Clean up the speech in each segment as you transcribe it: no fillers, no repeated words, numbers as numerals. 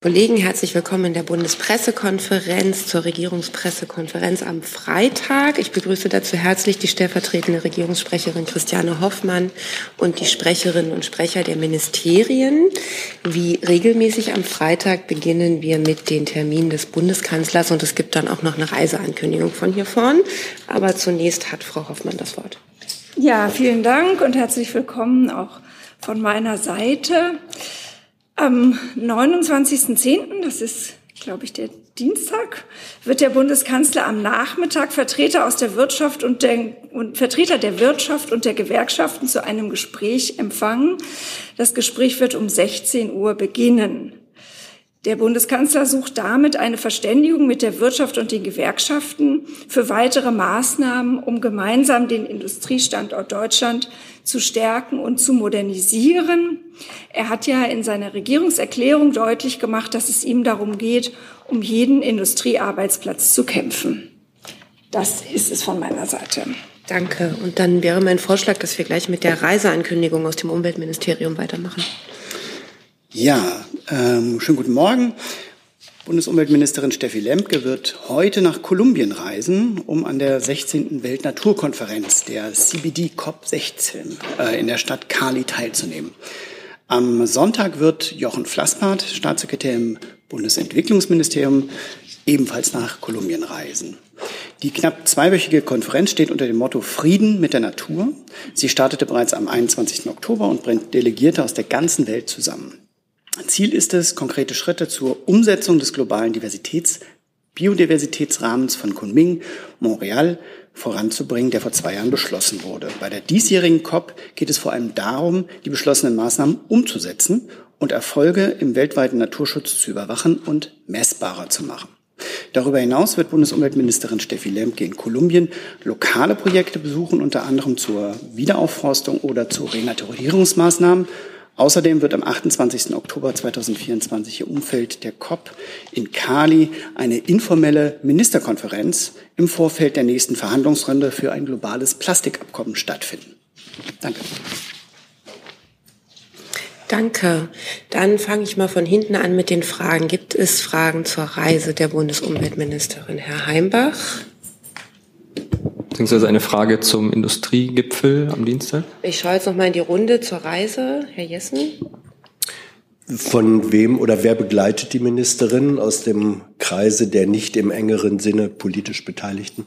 Kollegen, herzlich willkommen in der Bundespressekonferenz zur Regierungspressekonferenz am Freitag. Ich begrüße dazu herzlich die stellvertretende Regierungssprecherin Christiane Hoffmann und die Sprecherinnen und Sprecher der Ministerien. Wie regelmäßig am Freitag beginnen wir mit den Terminen des Bundeskanzlers und es gibt dann auch noch eine Reiseankündigung von hier vorn. Aber zunächst hat Frau Hoffmann das Wort. Ja, vielen Dank und herzlich willkommen auch von meiner Seite. Am 29.10., das ist, glaube ich, der Dienstag, wird der Bundeskanzler am Nachmittag Vertreter der Wirtschaft und der Gewerkschaften zu einem Gespräch empfangen. Das Gespräch wird um 16 Uhr beginnen. Der Bundeskanzler sucht damit eine Verständigung mit der Wirtschaft und den Gewerkschaften für weitere Maßnahmen, um gemeinsam den Industriestandort Deutschland zu stärken und zu modernisieren. Er hat ja in seiner Regierungserklärung deutlich gemacht, dass es ihm darum geht, um jeden Industriearbeitsplatz zu kämpfen. Das ist es von meiner Seite. Danke. Und dann wäre mein Vorschlag, dass wir gleich mit der Reiseankündigung aus dem Umweltministerium weitermachen. Ja, schönen guten Morgen. Bundesumweltministerin Steffi Lemke wird heute nach Kolumbien reisen, um an der 16. Weltnaturkonferenz, der CBD COP16, in der Stadt Cali teilzunehmen. Am Sonntag wird Jochen Flassbart, Staatssekretär im Bundesentwicklungsministerium, ebenfalls nach Kolumbien reisen. Die knapp zweiwöchige Konferenz steht unter dem Motto Frieden mit der Natur. Sie startete bereits am 21. Oktober und bringt Delegierte aus der ganzen Welt zusammen. Ziel ist es, konkrete Schritte zur Umsetzung des globalen Biodiversitätsrahmens von Kunming-Montreal voranzubringen, der vor 2 Jahren beschlossen wurde. Bei der diesjährigen COP geht es vor allem darum, die beschlossenen Maßnahmen umzusetzen und Erfolge im weltweiten Naturschutz zu überwachen und messbarer zu machen. Darüber hinaus wird Bundesumweltministerin Steffi Lemke in Kolumbien lokale Projekte besuchen, unter anderem zur Wiederaufforstung oder zu Renaturierungsmaßnahmen. Außerdem wird am 28. Oktober 2024 im Umfeld der COP in Cali eine informelle Ministerkonferenz im Vorfeld der nächsten Verhandlungsrunde für ein globales Plastikabkommen stattfinden. Danke. Danke. Dann fange ich mal von hinten an mit den Fragen. Gibt es Fragen zur Reise der Bundesumweltministerin? Herr Heimbach. Beziehungsweise eine Frage zum Industriegipfel am Dienstag. Ich schaue jetzt noch mal in die Runde zur Reise. Herr Jessen. Von wem oder wer begleitet die Ministerin aus dem Kreise der nicht im engeren Sinne politisch Beteiligten?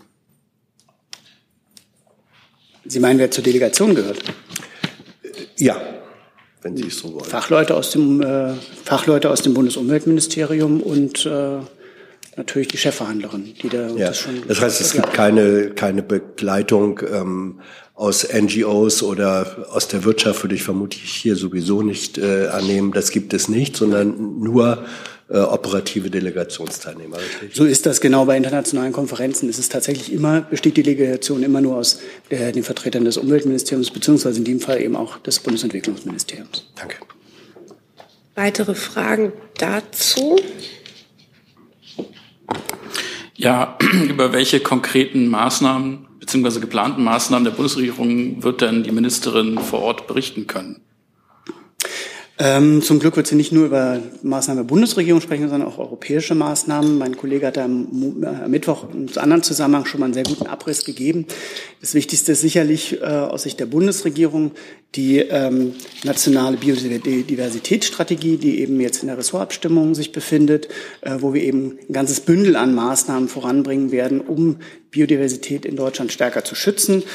Sie meinen, wer zur Delegation gehört? Ja, wenn Sie es so wollen. Fachleute aus dem Bundesumweltministerium und natürlich die Chefverhandlerin, die da ja, das schon. Das heißt, es gibt keine Begleitung aus NGOs oder aus der Wirtschaft, würde ich vermutlich hier sowieso nicht annehmen. Das gibt es nicht, sondern nur operative Delegationsteilnehmer, richtig? So ist das genau bei internationalen Konferenzen. Es ist tatsächlich besteht die Delegation immer nur aus den Vertretern des Umweltministeriums, beziehungsweise in dem Fall eben auch des Bundesentwicklungsministeriums. Danke. Weitere Fragen dazu? Ja, über welche konkreten Maßnahmen bzw. geplanten Maßnahmen der Bundesregierung wird denn die Ministerin vor Ort berichten können? Zum Glück wird sie nicht nur über Maßnahmen der Bundesregierung sprechen, sondern auch europäische Maßnahmen. Mein Kollege hat am Mittwoch in einem anderen Zusammenhang schon mal einen sehr guten Abriss gegeben. Das Wichtigste ist sicherlich aus Sicht der Bundesregierung die nationale Biodiversitätsstrategie, die eben jetzt in der Ressortabstimmung sich befindet, wo wir eben ein ganzes Bündel an Maßnahmen voranbringen werden, um Biodiversität in Deutschland stärker zu schützen.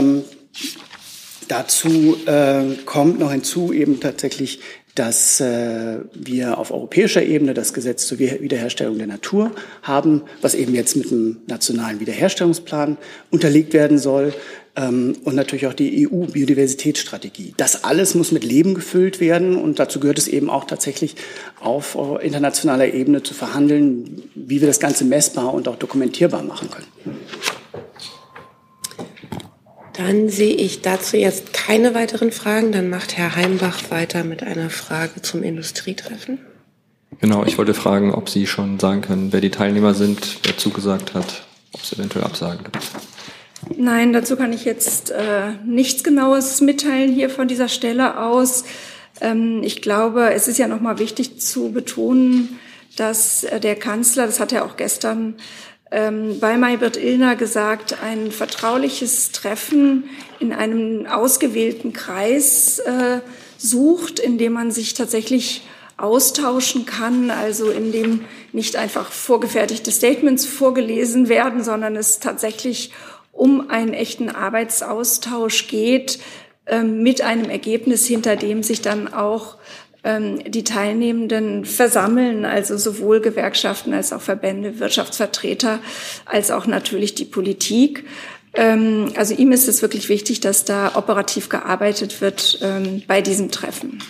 Dazu kommt noch hinzu eben tatsächlich, dass wir auf europäischer Ebene das Gesetz zur Wiederherstellung der Natur haben, was eben jetzt mit einem nationalen Wiederherstellungsplan unterlegt werden soll, und natürlich auch die EU-Biodiversitätsstrategie. Das alles muss mit Leben gefüllt werden und dazu gehört es eben auch tatsächlich auf internationaler Ebene zu verhandeln, wie wir das Ganze messbar und auch dokumentierbar machen können. Dann sehe ich dazu jetzt keine weiteren Fragen. Dann macht Herr Heimbach weiter mit einer Frage zum Industrietreffen. Genau, ich wollte fragen, ob Sie schon sagen können, wer die Teilnehmer sind, wer zugesagt hat, ob es eventuell Absagen gibt. Nein, dazu kann ich jetzt nichts Genaues mitteilen hier von dieser Stelle aus. Ich glaube, es ist ja nochmal wichtig zu betonen, dass der Kanzler, das hat er auch gestern bei Maybrit Illner gesagt, ein vertrauliches Treffen in einem ausgewählten Kreis sucht, in dem man sich tatsächlich austauschen kann, also in dem nicht einfach vorgefertigte Statements vorgelesen werden, sondern es tatsächlich um einen echten Arbeitsaustausch geht, mit einem Ergebnis, hinter dem sich dann auch die Teilnehmenden versammeln, also sowohl Gewerkschaften als auch Verbände, Wirtschaftsvertreter, als auch natürlich die Politik. Also ihm ist es wirklich wichtig, dass da operativ gearbeitet wird bei diesem Treffen.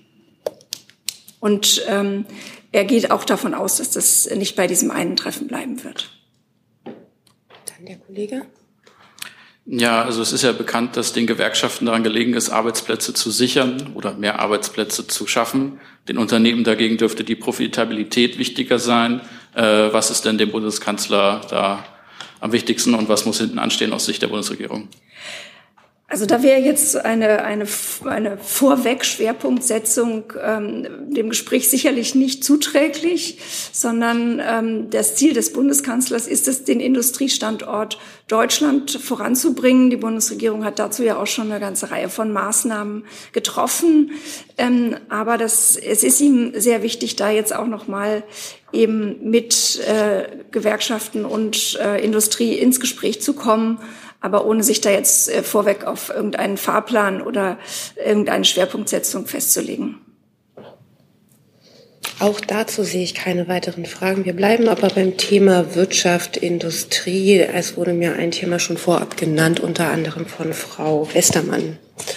Und er geht auch davon aus, dass das nicht bei diesem einen Treffen bleiben wird. Dann der Kollege. Ja, also es ist ja bekannt, dass den Gewerkschaften daran gelegen ist, Arbeitsplätze zu sichern oder mehr Arbeitsplätze zu schaffen. Den Unternehmen dagegen dürfte die Profitabilität wichtiger sein. Was ist denn dem Bundeskanzler da am wichtigsten und was muss hinten anstehen aus Sicht der Bundesregierung? Also da wäre jetzt eine Vorweg-Schwerpunktsetzung dem Gespräch sicherlich nicht zuträglich, sondern das Ziel des Bundeskanzlers ist es, den Industriestandort Deutschland voranzubringen. Die Bundesregierung hat dazu ja auch schon eine ganze Reihe von Maßnahmen getroffen. Aber es ist ihm sehr wichtig, da jetzt auch noch mal eben mit Gewerkschaften und Industrie ins Gespräch zu kommen, aber ohne sich da jetzt vorweg auf irgendeinen Fahrplan oder irgendeine Schwerpunktsetzung festzulegen. Auch dazu sehe ich keine weiteren Fragen. Wir bleiben aber beim Thema Wirtschaft, Industrie. Es wurde mir ein Thema schon vorab genannt, unter anderem von Frau Westermann.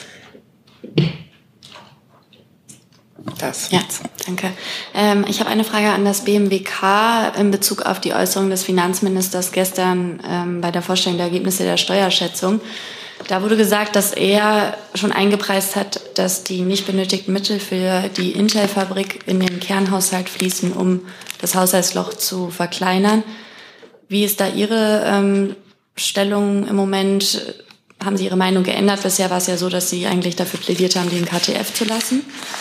Ja, danke. Ich habe eine Frage an das BMWK in Bezug auf die Äußerung des Finanzministers gestern bei der Vorstellung der Ergebnisse der Steuerschätzung. Da wurde gesagt, dass er schon eingepreist hat, dass die nicht benötigten Mittel für die Intel-Fabrik in den Kernhaushalt fließen, um das Haushaltsloch zu verkleinern. Wie ist da Ihre Stellung im Moment? Haben Sie Ihre Meinung geändert? Bisher war es ja so, dass Sie eigentlich dafür plädiert haben, den KTF zu lassen.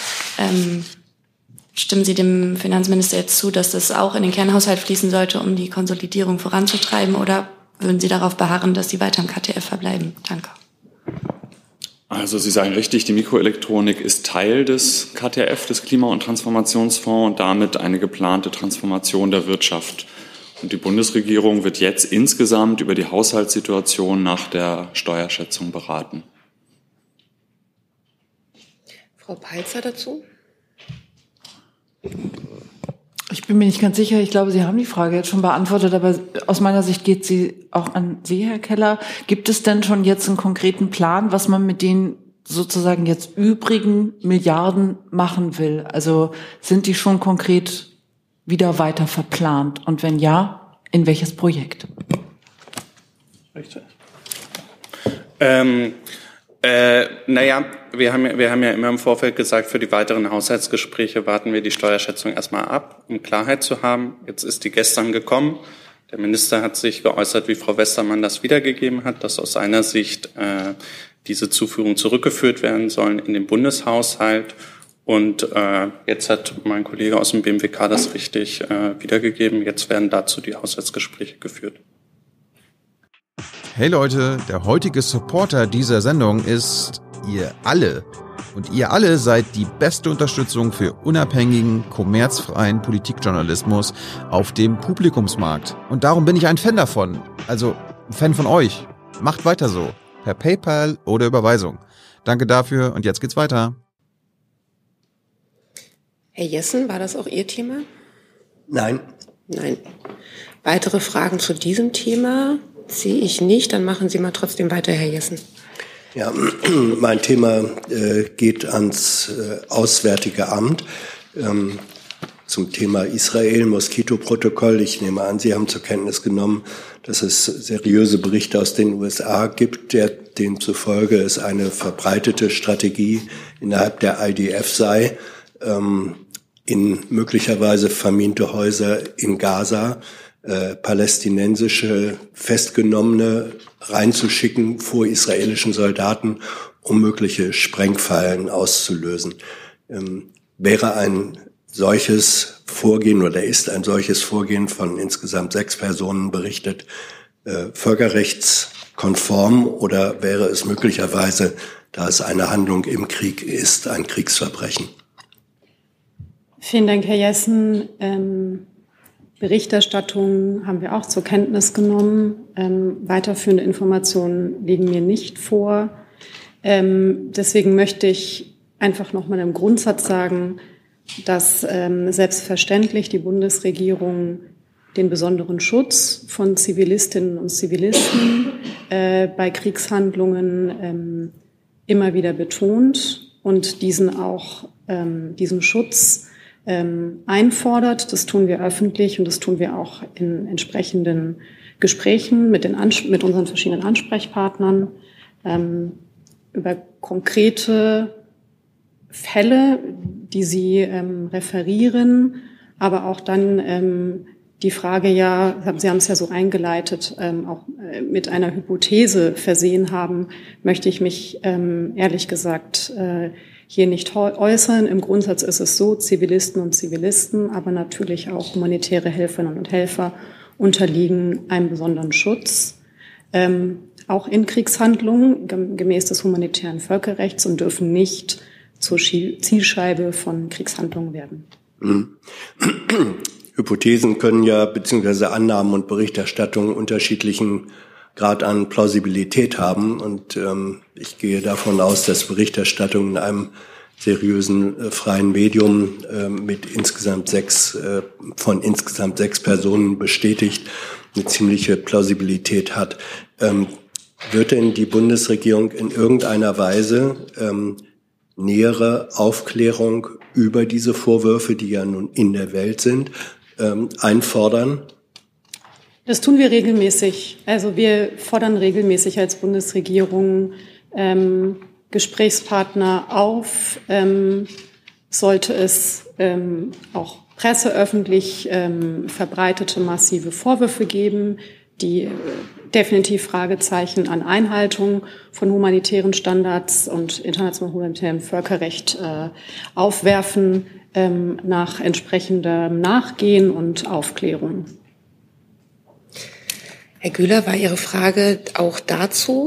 Stimmen Sie dem Finanzminister jetzt zu, dass das auch in den Kernhaushalt fließen sollte, um die Konsolidierung voranzutreiben? Oder würden Sie darauf beharren, dass Sie weiter im KTF verbleiben? Danke. Also Sie sagen richtig, die Mikroelektronik ist Teil des KTF, des Klima- und Transformationsfonds, und damit eine geplante Transformation der Wirtschaft. Und die Bundesregierung wird jetzt insgesamt über die Haushaltssituation nach der Steuerschätzung beraten. Frau Peitzer dazu? Ich bin mir nicht ganz sicher. Ich glaube, Sie haben die Frage jetzt schon beantwortet, aber aus meiner Sicht geht sie auch an Sie, Herr Keller. Gibt es denn schon jetzt einen konkreten Plan, was man mit den sozusagen jetzt übrigen Milliarden machen will? Also sind die schon konkret wieder weiter verplant? Und wenn ja, in welches Projekt? Richtig. Wir haben ja immer im Vorfeld gesagt, für die weiteren Haushaltsgespräche warten wir die Steuerschätzung erstmal ab, um Klarheit zu haben. Jetzt ist die gestern gekommen. Der Minister hat sich geäußert, wie Frau Westermann das wiedergegeben hat, dass aus seiner Sicht diese Zuführungen zurückgeführt werden sollen in den Bundeshaushalt. Und jetzt hat mein Kollege aus dem BMWK das richtig wiedergegeben. Jetzt werden dazu die Haushaltsgespräche geführt. Hey Leute, der heutige Supporter dieser Sendung ist ihr alle. Und ihr alle seid die beste Unterstützung für unabhängigen, kommerzfreien Politikjournalismus auf dem Publikumsmarkt. Und darum bin ich ein Fan davon. Also ein Fan von euch. Macht weiter so. Per PayPal oder Überweisung. Danke dafür und jetzt geht's weiter. Herr Jessen, war das auch Ihr Thema? Nein. Nein. Weitere Fragen zu diesem Thema sehe ich nicht. Dann machen Sie mal trotzdem weiter, Herr Jessen. Ja, mein Thema geht ans Auswärtige Amt zum Thema Israel-Moskito-Protokoll. Ich nehme an, Sie haben zur Kenntnis genommen, dass es seriöse Berichte aus den USA gibt, denen zufolge es eine verbreitete Strategie innerhalb der IDF sei, in möglicherweise vermiente Häuser in Gaza palästinensische Festgenommene reinzuschicken vor israelischen Soldaten, um mögliche Sprengfallen auszulösen. Wäre ein solches Vorgehen oder ist ein solches Vorgehen von insgesamt 6 Personen berichtet völkerrechtskonform oder wäre es möglicherweise, da es eine Handlung im Krieg ist, ein Kriegsverbrechen? Vielen Dank, Herr Jessen. Berichterstattung haben wir auch zur Kenntnis genommen. Weiterführende Informationen liegen mir nicht vor. Deswegen möchte ich einfach noch mal im Grundsatz sagen, dass selbstverständlich die Bundesregierung den besonderen Schutz von Zivilistinnen und Zivilisten bei Kriegshandlungen immer wieder betont und diesen Schutz einfordert. Das tun wir öffentlich und das tun wir auch in entsprechenden Gesprächen mit unseren verschiedenen Ansprechpartnern über konkrete Fälle, die Sie referieren, aber auch dann die Frage Sie haben es ja so eingeleitet, auch mit einer Hypothese versehen haben, möchte ich mich ehrlich gesagt hier nicht äußern. Im Grundsatz ist es so, Zivilisten und Zivilisten, aber natürlich auch humanitäre Helferinnen und Helfer unterliegen einem besonderen Schutz, auch in Kriegshandlungen gemäß des humanitären Völkerrechts und dürfen nicht zur Zielscheibe von Kriegshandlungen werden. Hypothesen können ja, beziehungsweise Annahmen und Berichterstattungen unterschiedlichen Grad an Plausibilität haben. Und ich gehe davon aus, dass Berichterstattung in einem seriösen, freien Medium mit insgesamt 6 Personen bestätigt, eine ziemliche Plausibilität hat. Wird denn die Bundesregierung in irgendeiner Weise nähere Aufklärung über diese Vorwürfe, die ja nun in der Welt sind, einfordern? Das tun wir regelmäßig. Also wir fordern regelmäßig als Bundesregierung Gesprächspartner auf, sollte es auch presseöffentlich verbreitete massive Vorwürfe geben, die definitiv Fragezeichen an Einhaltung von humanitären Standards und internationalem humanitärem Völkerrecht aufwerfen, nach entsprechendem Nachgehen und Aufklärung. Herr Güler, war Ihre Frage auch dazu?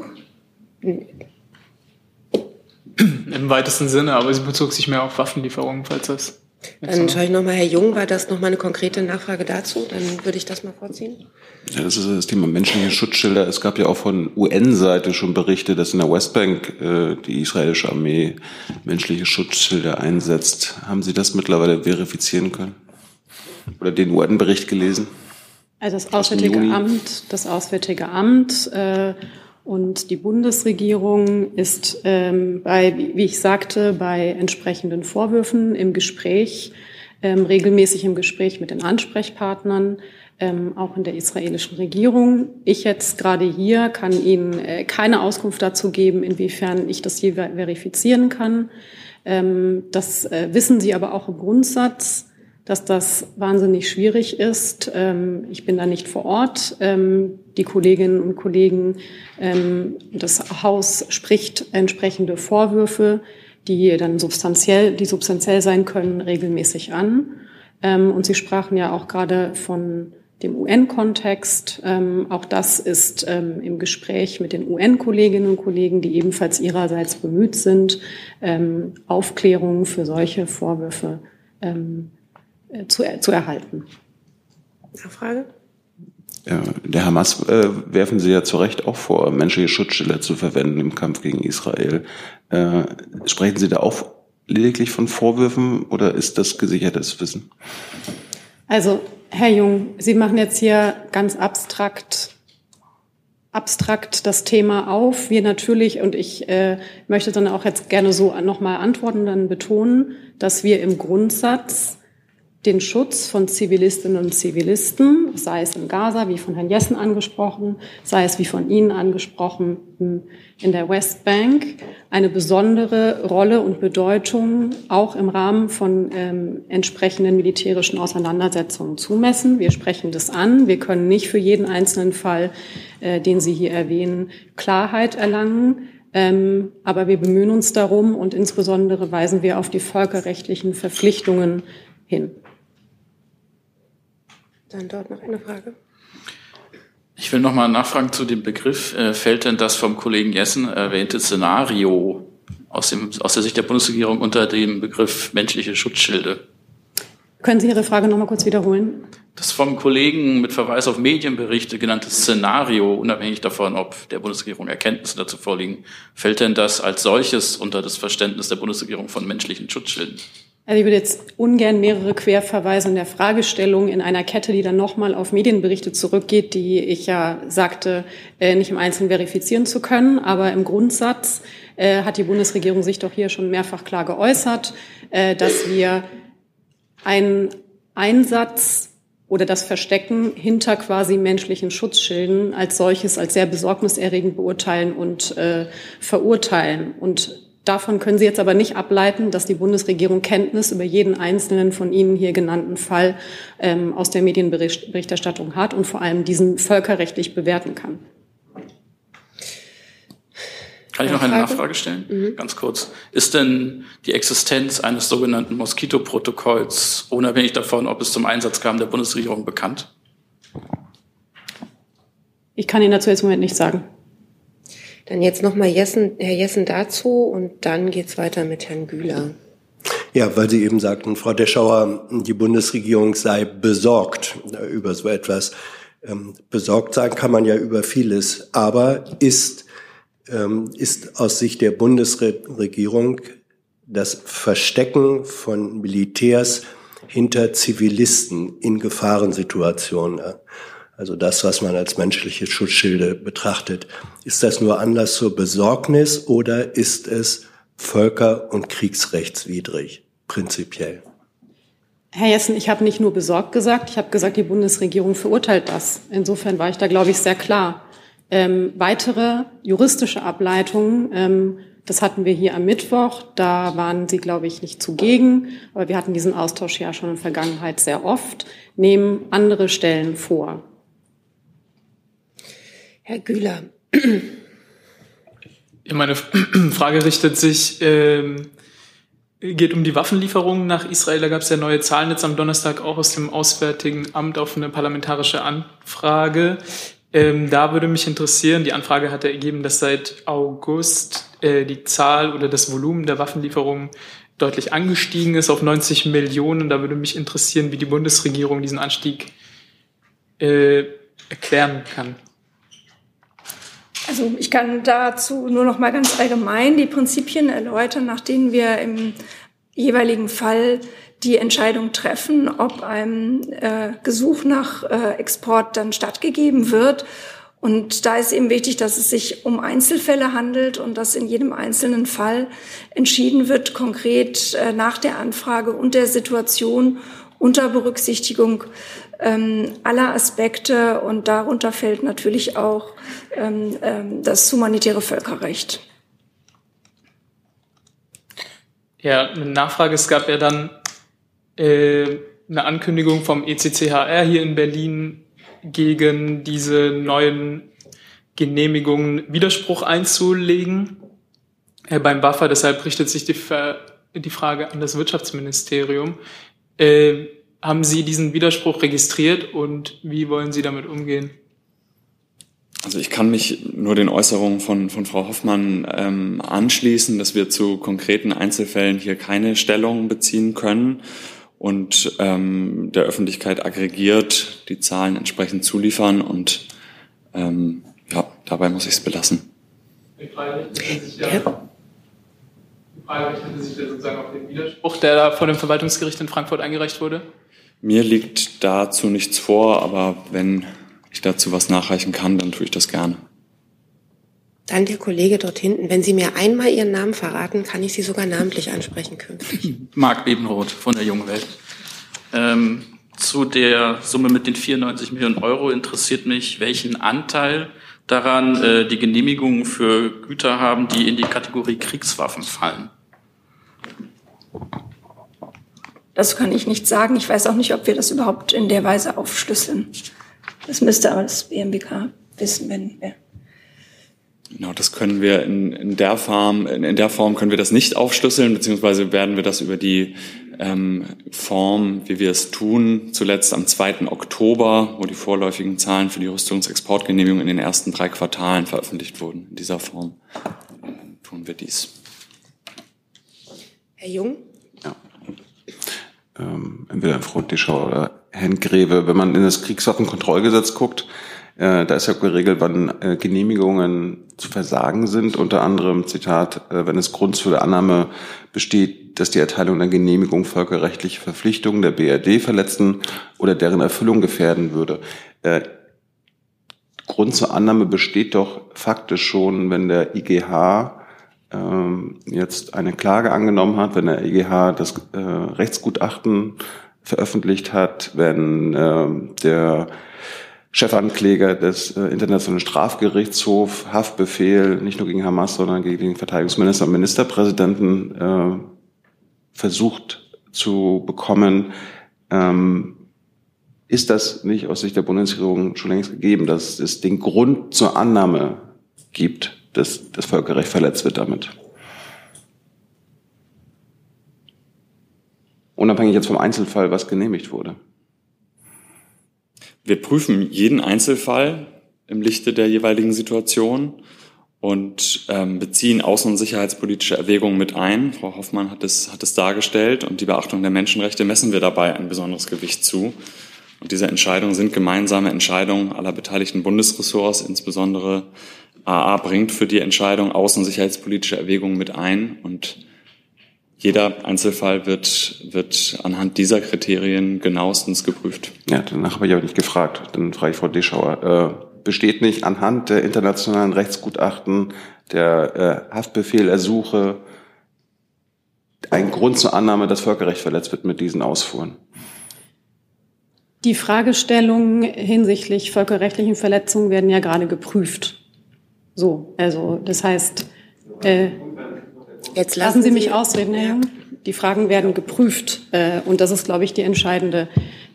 Im weitesten Sinne, aber sie bezog sich mehr auf Waffenlieferungen, falls das... Dann schaue ich nochmal, Herr Jung, war das nochmal eine konkrete Nachfrage dazu? Dann würde ich das mal vorziehen. Ja, das ist das Thema menschliche Schutzschilder. Es gab ja auch von UN-Seite schon Berichte, dass in der Westbank die israelische Armee menschliche Schutzschilder einsetzt. Haben Sie das mittlerweile verifizieren können? Oder den UN-Bericht gelesen? Also das Auswärtige Amt und die Bundesregierung ist wie ich sagte, bei entsprechenden Vorwürfen im Gespräch, regelmäßig im Gespräch mit den Ansprechpartnern, auch in der israelischen Regierung. Ich jetzt gerade hier kann Ihnen keine Auskunft dazu geben, inwiefern ich das hier verifizieren kann. Das wissen Sie aber auch im Grundsatz, dass das wahnsinnig schwierig ist. Ich bin da nicht vor Ort. Die Kolleginnen und Kollegen, das Haus spricht entsprechende Vorwürfe, die substanziell sein können, regelmäßig an. Und Sie sprachen ja auch gerade von dem UN-Kontext. Auch das ist im Gespräch mit den UN-Kolleginnen und Kollegen, die ebenfalls ihrerseits bemüht sind, Aufklärung für solche Vorwürfe zu erhalten. Nachfrage? Ja, der Hamas werfen Sie ja zu Recht auch vor, menschliche Schutzschilder zu verwenden im Kampf gegen Israel. Sprechen Sie da auch lediglich von Vorwürfen oder ist das gesichertes Wissen? Also, Herr Jung, Sie machen jetzt hier ganz abstrakt das Thema auf. Wir natürlich, und ich möchte dann auch jetzt gerne so nochmal antworten, dann betonen, dass wir im Grundsatz den Schutz von Zivilistinnen und Zivilisten, sei es in Gaza, wie von Herrn Jessen angesprochen, sei es wie von Ihnen angesprochen, in der Westbank, eine besondere Rolle und Bedeutung auch im Rahmen von entsprechenden militärischen Auseinandersetzungen zumessen. Wir sprechen das an. Wir können nicht für jeden einzelnen Fall, den Sie hier erwähnen, Klarheit erlangen. Aber wir bemühen uns darum und insbesondere weisen wir auf die völkerrechtlichen Verpflichtungen hin. Dann dort noch eine Frage. Ich will nochmal nachfragen zu dem Begriff. Fällt denn das vom Kollegen Jessen erwähnte Szenario aus der Sicht der Bundesregierung unter dem Begriff menschliche Schutzschilde? Können Sie Ihre Frage nochmal kurz wiederholen? Das vom Kollegen mit Verweis auf Medienberichte genannte Szenario, unabhängig davon, ob der Bundesregierung Erkenntnisse dazu vorliegen, fällt denn das als solches unter das Verständnis der Bundesregierung von menschlichen Schutzschilden? Also ich würde jetzt ungern mehrere Querverweise in der Fragestellung in einer Kette, die dann nochmal auf Medienberichte zurückgeht, die ich ja sagte, nicht im Einzelnen verifizieren zu können. Aber im Grundsatz hat die Bundesregierung sich doch hier schon mehrfach klar geäußert, dass wir einen Einsatz oder das Verstecken hinter quasi menschlichen Schutzschilden als solches, als sehr besorgniserregend beurteilen und verurteilen. Und davon können Sie jetzt aber nicht ableiten, dass die Bundesregierung Kenntnis über jeden einzelnen von Ihnen hier genannten Fall aus der Medienberichterstattung hat und vor allem diesen völkerrechtlich bewerten kann. Kann ich noch eine Nachfrage stellen? Ganz kurz. Ist denn die Existenz eines sogenannten Moskito-Protokolls, unabhängig davon, ob es zum Einsatz kam, der Bundesregierung bekannt? Ich kann Ihnen dazu jetzt im Moment nicht sagen. Dann jetzt nochmal Herr Jessen dazu und dann geht's weiter mit Herrn Güler. Ja, weil Sie eben sagten, Frau Deschauer, die Bundesregierung sei besorgt über so etwas. Besorgt sein kann man ja über vieles, aber ist aus Sicht der Bundesregierung das Verstecken von Militärs hinter Zivilisten in Gefahrensituationen, also das, was man als menschliche Schutzschilde betrachtet, ist das nur Anlass zur Besorgnis oder ist es völker- und kriegsrechtswidrig, prinzipiell? Herr Jessen, ich habe nicht nur besorgt gesagt, ich habe gesagt, die Bundesregierung verurteilt das. Insofern war ich da, glaube ich, sehr klar. Weitere juristische Ableitungen, das hatten wir hier am Mittwoch, da waren Sie, glaube ich, nicht zugegen, aber wir hatten diesen Austausch ja schon in der Vergangenheit sehr oft, nehmen andere Stellen vor. Herr Güler. Meine Frage richtet sich, geht um die Waffenlieferungen nach Israel. Da gab es ja neue Zahlen jetzt am Donnerstag auch aus dem Auswärtigen Amt auf eine parlamentarische Anfrage. Da würde mich interessieren, die Anfrage hat ergeben, dass seit August die Zahl oder das Volumen der Waffenlieferungen deutlich angestiegen ist auf 90 Millionen. Da würde mich interessieren, wie die Bundesregierung diesen Anstieg erklären kann. Also ich kann dazu nur noch mal ganz allgemein die Prinzipien erläutern, nach denen wir im jeweiligen Fall die Entscheidung treffen, ob einem Gesuch nach Export dann stattgegeben wird. Und da ist eben wichtig, dass es sich um Einzelfälle handelt und dass in jedem einzelnen Fall entschieden wird, konkret nach der Anfrage und der Situation unter Berücksichtigung aller Aspekte. Und darunter fällt natürlich auch das humanitäre Völkerrecht. Ja, eine Nachfrage. Es gab ja dann eine Ankündigung vom ECCHR hier in Berlin, gegen diese neuen Genehmigungen Widerspruch einzulegen beim BAFA. Deshalb richtet sich die Frage an das Wirtschaftsministerium. Haben Sie diesen Widerspruch registriert und wie wollen Sie damit umgehen? Also ich kann mich nur den Äußerungen von Frau Hoffmann anschließen, dass wir zu konkreten Einzelfällen hier keine Stellung beziehen können und der Öffentlichkeit aggregiert die Zahlen entsprechend zuliefern und ja, dabei muss ich es belassen. Die Frage richtete sich sozusagen auf den Widerspruch, der da vor dem Verwaltungsgericht in Frankfurt eingereicht wurde? Mir liegt dazu nichts vor, aber wenn ich dazu was nachreichen kann, dann tue ich das gerne. Dann der Kollege dort hinten. Wenn Sie mir einmal Ihren Namen verraten, kann ich Sie sogar namentlich ansprechen künftig. Marc Bebenroth von der Jungen Welt. Zu der Summe mit den 94 Millionen Euro interessiert mich, welchen Anteil daran die Genehmigungen für Güter haben, die in die Kategorie Kriegswaffen fallen. Das kann ich nicht sagen. Ich weiß auch nicht, ob wir das überhaupt in der Weise aufschlüsseln. Das müsste aber das BMWK wissen, wenn wir. Genau, das können wir in der Form können wir das nicht aufschlüsseln, beziehungsweise werden wir das über die Form, wie wir es tun, zuletzt am 2. Oktober, wo die vorläufigen Zahlen für die Rüstungsexportgenehmigung in den ersten 3 Quartalen veröffentlicht wurden. In dieser Form tun wir dies. Herr Jung? Ja. Entweder Frau Deschauer oder Herrn Greve. Wenn man in das Kriegswaffenkontrollgesetz guckt, da ist ja geregelt, wann Genehmigungen zu versagen sind. Unter anderem, Zitat, wenn es Grund zur Annahme besteht, dass die Erteilung der Genehmigung völkerrechtliche Verpflichtungen der BRD verletzen oder deren Erfüllung gefährden würde. Grund zur Annahme besteht doch faktisch schon, wenn der IGH jetzt eine Klage angenommen hat, wenn der IGH das Rechtsgutachten veröffentlicht hat, wenn der Chefankläger des Internationalen Strafgerichtshofs Haftbefehl nicht nur gegen Hamas, sondern gegen den Verteidigungsminister und Ministerpräsidenten versucht zu bekommen. Ist das nicht aus Sicht der Bundesregierung schon längst gegeben, dass es den Grund zur Annahme gibt, dass das Völkerrecht verletzt wird damit? Unabhängig jetzt vom Einzelfall, was genehmigt wurde. Wir prüfen jeden Einzelfall im Lichte der jeweiligen Situation und beziehen außen- und sicherheitspolitische Erwägungen mit ein. Frau Hoffmann hat es dargestellt, und die Beachtung der Menschenrechte messen wir dabei ein besonderes Gewicht zu. Und diese Entscheidungen sind gemeinsame Entscheidungen aller beteiligten Bundesressorts. Insbesondere AA bringt für die Entscheidung außen- und sicherheitspolitische Erwägungen mit ein. Und jeder Einzelfall wird anhand dieser Kriterien genauestens geprüft. Ja, danach habe ich aber nicht gefragt. Dann frage ich Frau Deschauer. Besteht nicht anhand der internationalen Rechtsgutachten, der Haftbefehlersuche ein Grund zur Annahme, dass Völkerrecht verletzt wird mit diesen Ausfuhren? Die Fragestellungen hinsichtlich völkerrechtlichen Verletzungen werden ja gerade geprüft. So, also das heißt, jetzt lassen Sie mich ausreden, Herr Jung. Die Fragen werden geprüft und das ist, glaube ich, der entscheidende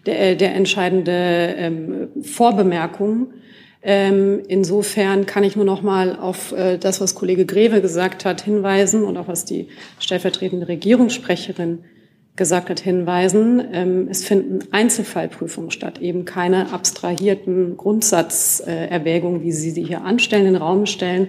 Vorbemerkung. Insofern kann ich nur noch mal auf das, was Kollege Greve gesagt hat, hinweisen und auch was die stellvertretende Regierungssprecherin gesagt hat, hinweisen. Es finden Einzelfallprüfungen statt, eben keine abstrahierten Grundsatzerwägungen, wie Sie sie hier anstellen, in den Raum stellen.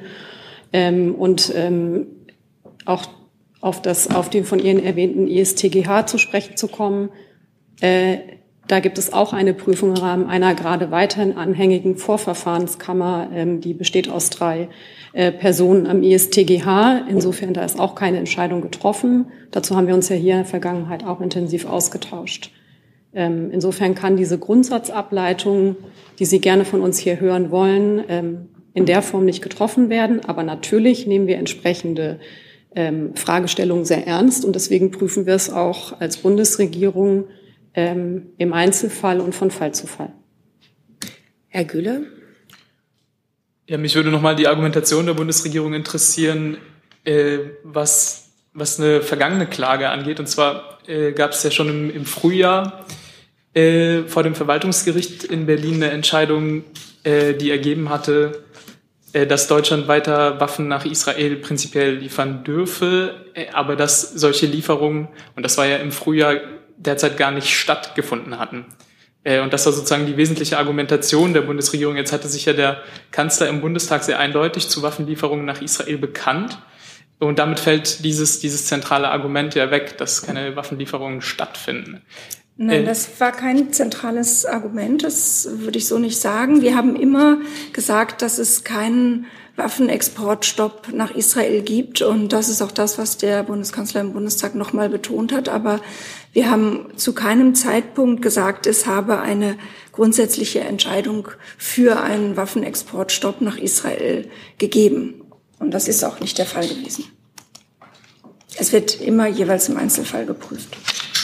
Auch auf den von Ihnen erwähnten ISTGH zu sprechen zu kommen. Da gibt es auch eine Prüfung im Rahmen einer gerade weiterhin anhängigen Vorverfahrenskammer, die besteht aus 3 Personen am ISTGH. Insofern, da ist auch keine Entscheidung getroffen. Dazu haben wir uns ja hier in der Vergangenheit auch intensiv ausgetauscht. Insofern kann diese Grundsatzableitung, die Sie gerne von uns hier hören wollen, in der Form nicht getroffen werden. Aber natürlich nehmen wir entsprechende Fragestellungen sehr ernst und deswegen prüfen wir es auch als Bundesregierung im Einzelfall und von Fall zu Fall. Herr Gülle? Ja, mich würde nochmal die Argumentation der Bundesregierung interessieren, was eine vergangene Klage angeht. Und zwar gab es ja schon im Frühjahr vor dem Verwaltungsgericht in Berlin eine Entscheidung, die ergeben hatte, dass Deutschland weiter Waffen nach Israel prinzipiell liefern dürfe, aber dass solche Lieferungen, und das war ja im Frühjahr, derzeit gar nicht stattgefunden hatten. Und das war sozusagen die wesentliche Argumentation der Bundesregierung. Jetzt hatte sich ja der Kanzler im Bundestag sehr eindeutig zu Waffenlieferungen nach Israel bekannt. Und damit fällt dieses zentrale Argument ja weg, dass keine Waffenlieferungen stattfinden. Nein, das war kein zentrales Argument, das würde ich so nicht sagen. Wir haben immer gesagt, dass es keinen Waffenexportstopp nach Israel gibt. Und das ist auch das, was der Bundeskanzler im Bundestag nochmal betont hat. Aber wir haben zu keinem Zeitpunkt gesagt, es habe eine grundsätzliche Entscheidung für einen Waffenexportstopp nach Israel gegeben. Und das ist auch nicht der Fall gewesen. Es wird immer jeweils im Einzelfall geprüft.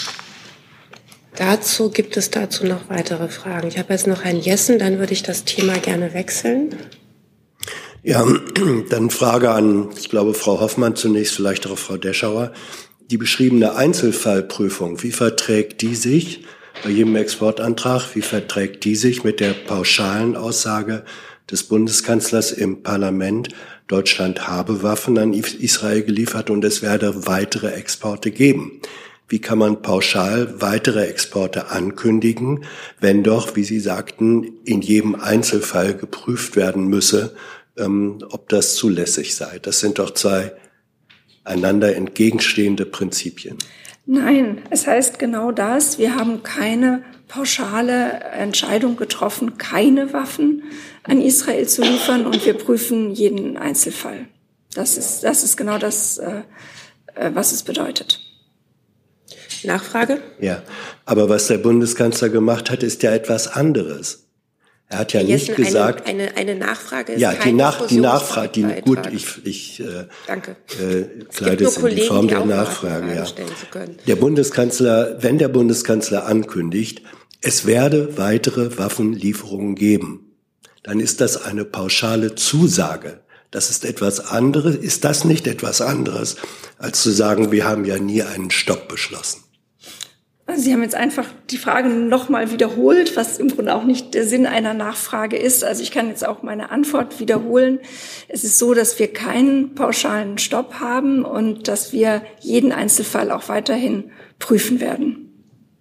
Gibt es dazu noch weitere Fragen? Ich habe jetzt noch Herrn Jessen, dann würde ich das Thema gerne wechseln. Ja, dann Frage an, ich glaube, Frau Hoffmann zunächst, vielleicht auch Frau Deschauer. Die beschriebene Einzelfallprüfung, wie verträgt die sich bei jedem Exportantrag, wie verträgt die sich mit der pauschalen Aussage des Bundeskanzlers im Parlament, Deutschland habe Waffen an Israel geliefert und es werde weitere Exporte geben? Wie kann man pauschal weitere Exporte ankündigen, wenn doch, wie Sie sagten, in jedem Einzelfall geprüft werden müsse, ob das zulässig sei? Das sind doch zwei einander entgegenstehende Prinzipien. Nein, es heißt genau das. Wir haben keine pauschale Entscheidung getroffen, keine Waffen an Israel zu liefern, und wir prüfen jeden Einzelfall. Das ist genau das, was es bedeutet. Nachfrage? Ja, aber was der Bundeskanzler gemacht hat, ist ja etwas anderes. Er hat ja nicht gesagt. Eine Nachfrage ist ja, die Nachfrage, gut, ich Danke. Kleide es in die Form der Nachfrage. Ja. Der Bundeskanzler, wenn der Bundeskanzler ankündigt, es werde weitere Waffenlieferungen geben, dann ist das eine pauschale Zusage. Das ist etwas anderes. Ist das nicht etwas anderes, als zu sagen, wir haben ja nie einen Stopp beschlossen? Also Sie haben jetzt einfach die Frage nochmal wiederholt, was im Grunde auch nicht der Sinn einer Nachfrage ist. Also ich kann jetzt auch meine Antwort wiederholen. Es ist so, dass wir keinen pauschalen Stopp haben und dass wir jeden Einzelfall auch weiterhin prüfen werden.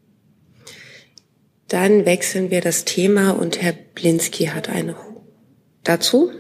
Dann wechseln wir das Thema und Herr Blinski hat eine dazu.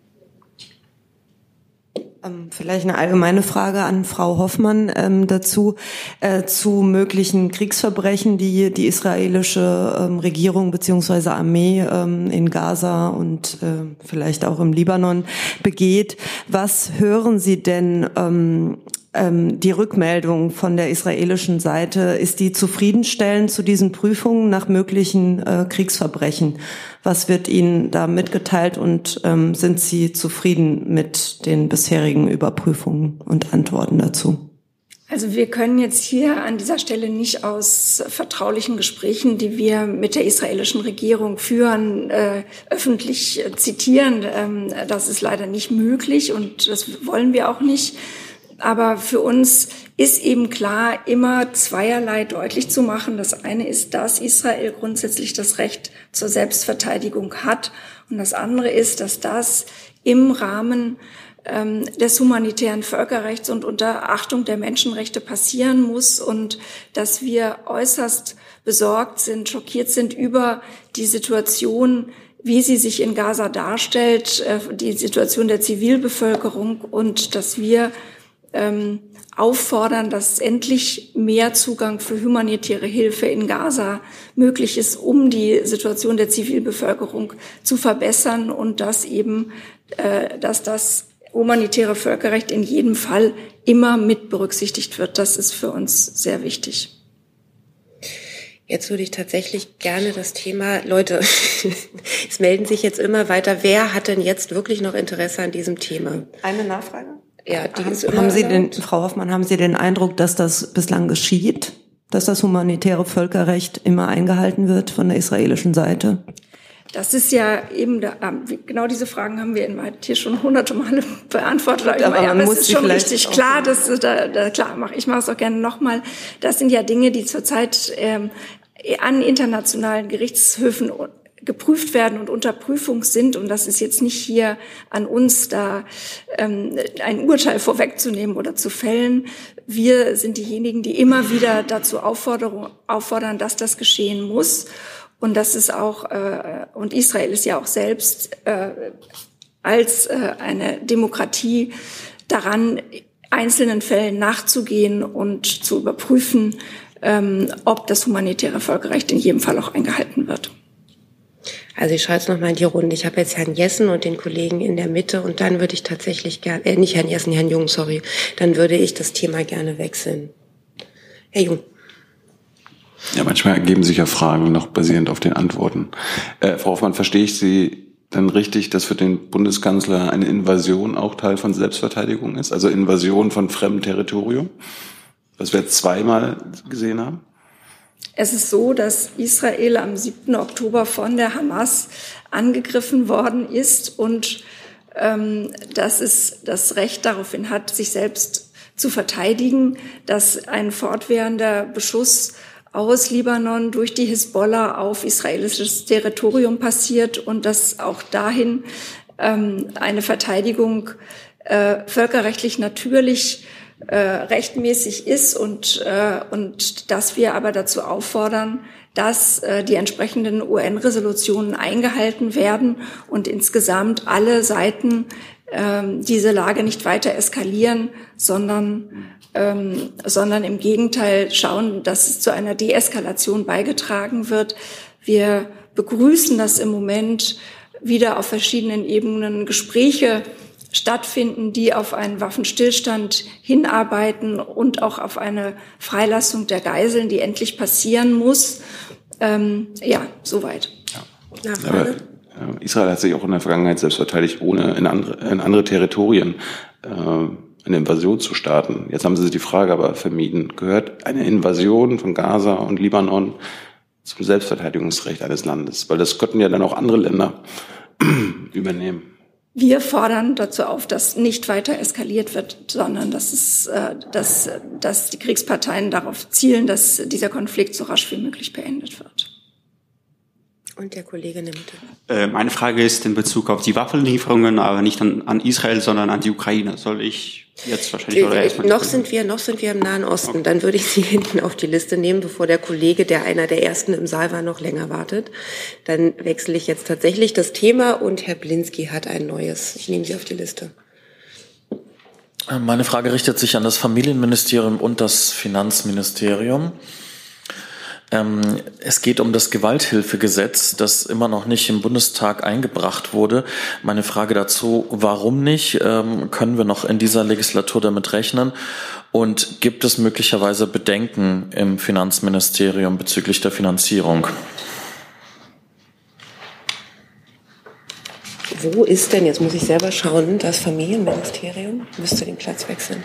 Vielleicht eine allgemeine Frage an Frau Hoffmann dazu, zu möglichen Kriegsverbrechen, die die israelische Regierung bzw. Armee in Gaza und vielleicht auch im Libanon begeht. Was hören Sie denn die Rückmeldung von der israelischen Seite? Ist die zufriedenstellend zu diesen Prüfungen nach möglichen Kriegsverbrechen? Was wird Ihnen da mitgeteilt und sind Sie zufrieden mit den bisherigen Überprüfungen und Antworten dazu? Also wir können jetzt hier an dieser Stelle nicht aus vertraulichen Gesprächen, die wir mit der israelischen Regierung führen, öffentlich zitieren. Das ist leider nicht möglich und das wollen wir auch nicht. Aber für uns ist eben klar, immer zweierlei deutlich zu machen. Das eine ist, dass Israel grundsätzlich das Recht zur Selbstverteidigung hat. Und das andere ist, dass das im Rahmen des humanitären Völkerrechts und unter Achtung der Menschenrechte passieren muss und dass wir äußerst besorgt sind, schockiert sind über die Situation, wie sie sich in Gaza darstellt, die Situation der Zivilbevölkerung, und dass wir auffordern, dass endlich mehr Zugang für humanitäre Hilfe in Gaza möglich ist, um die Situation der Zivilbevölkerung zu verbessern und dass eben, dass das humanitäre Völkerrecht in jedem Fall immer mit berücksichtigt wird. Das ist für uns sehr wichtig. Jetzt würde ich tatsächlich gerne das Thema, Leute, es melden sich jetzt immer weiter. Wer hat denn jetzt wirklich noch Interesse an diesem Thema? Eine Nachfrage? Ja, die ist immer Frau Hoffmann, haben Sie den Eindruck, dass das bislang geschieht? Dass das humanitäre Völkerrecht immer eingehalten wird von der israelischen Seite? Das ist ja eben, genau diese Fragen haben wir in Wahrheit hier schon hunderte Male beantwortet. Aber es ist schon richtig klar, ich mache es auch gerne nochmal. Das sind ja Dinge, die zurzeit an internationalen Gerichtshöfen geprüft werden und unter Prüfung sind. Und das ist jetzt nicht hier an uns, da ein Urteil vorwegzunehmen oder zu fällen. Wir sind diejenigen, die immer wieder dazu auffordern, dass das geschehen muss. Und das ist auch, und Israel ist ja auch selbst als eine Demokratie daran, einzelnen Fällen nachzugehen und zu überprüfen, ob das humanitäre Völkerrecht in jedem Fall auch eingehalten wird. Also ich schaue jetzt nochmal in die Runde. Ich habe jetzt Herrn Jessen und den Kollegen in der Mitte und dann würde ich tatsächlich gerne, nicht Herrn Jessen, Herrn Jung, sorry, dann würde ich das Thema gerne wechseln. Herr Jung. Ja, manchmal ergeben sich ja Fragen noch basierend auf den Antworten. Frau Hoffmann, verstehe ich Sie dann richtig, dass für den Bundeskanzler eine Invasion auch Teil von Selbstverteidigung ist? Also Invasion von fremdem Territorium, was wir jetzt zweimal gesehen haben? Es ist so, dass Israel am 7. Oktober von der Hamas angegriffen worden ist und dass es das Recht daraufhin hat, sich selbst zu verteidigen, dass ein fortwährender Beschuss aus Libanon durch die Hisbollah auf israelisches Territorium passiert und dass auch dahin eine Verteidigung völkerrechtlich natürlich rechtmäßig ist und dass wir aber dazu auffordern, dass die entsprechenden UN-Resolutionen eingehalten werden und insgesamt alle Seiten diese Lage nicht weiter eskalieren, sondern im Gegenteil schauen, dass es zu einer Deeskalation beigetragen wird. Wir begrüßen, dass im Moment wieder auf verschiedenen Ebenen Gespräche stattfinden, die auf einen Waffenstillstand hinarbeiten und auch auf eine Freilassung der Geiseln, die endlich passieren muss. Soweit. Ja. Aber Israel hat sich auch in der Vergangenheit selbst verteidigt, ohne in andere Territorien eine Invasion zu starten. Jetzt haben sie die Frage aber vermieden. Gehört eine Invasion von Gaza und Libanon zum Selbstverteidigungsrecht eines Landes? Weil das könnten ja dann auch andere Länder übernehmen. Wir fordern dazu auf, dass nicht weiter eskaliert wird, sondern dass die Kriegsparteien darauf zielen, dass dieser Konflikt so rasch wie möglich beendet wird. Und der Kollege in der Mitte. Meine Frage ist in Bezug auf die Waffenlieferungen, aber nicht an Israel, sondern an die Ukraine. Soll ich jetzt wahrscheinlich oder erstmal? Noch sind wir im Nahen Osten. Okay. Dann würde ich Sie hinten auf die Liste nehmen, bevor der Kollege, der einer der ersten im Saal war, noch länger wartet. Dann wechsle ich jetzt tatsächlich das Thema und Herr Blinski hat ein neues. Ich nehme Sie auf die Liste. Meine Frage richtet sich an das Familienministerium und das Finanzministerium. Es geht um das Gewalthilfegesetz, das immer noch nicht im Bundestag eingebracht wurde. Meine Frage dazu, warum nicht? Können wir noch in dieser Legislatur damit rechnen? Und gibt es möglicherweise Bedenken im Finanzministerium bezüglich der Finanzierung? Wo ist denn, jetzt muss ich selber schauen, das Familienministerium? Müsste den Platz wechseln.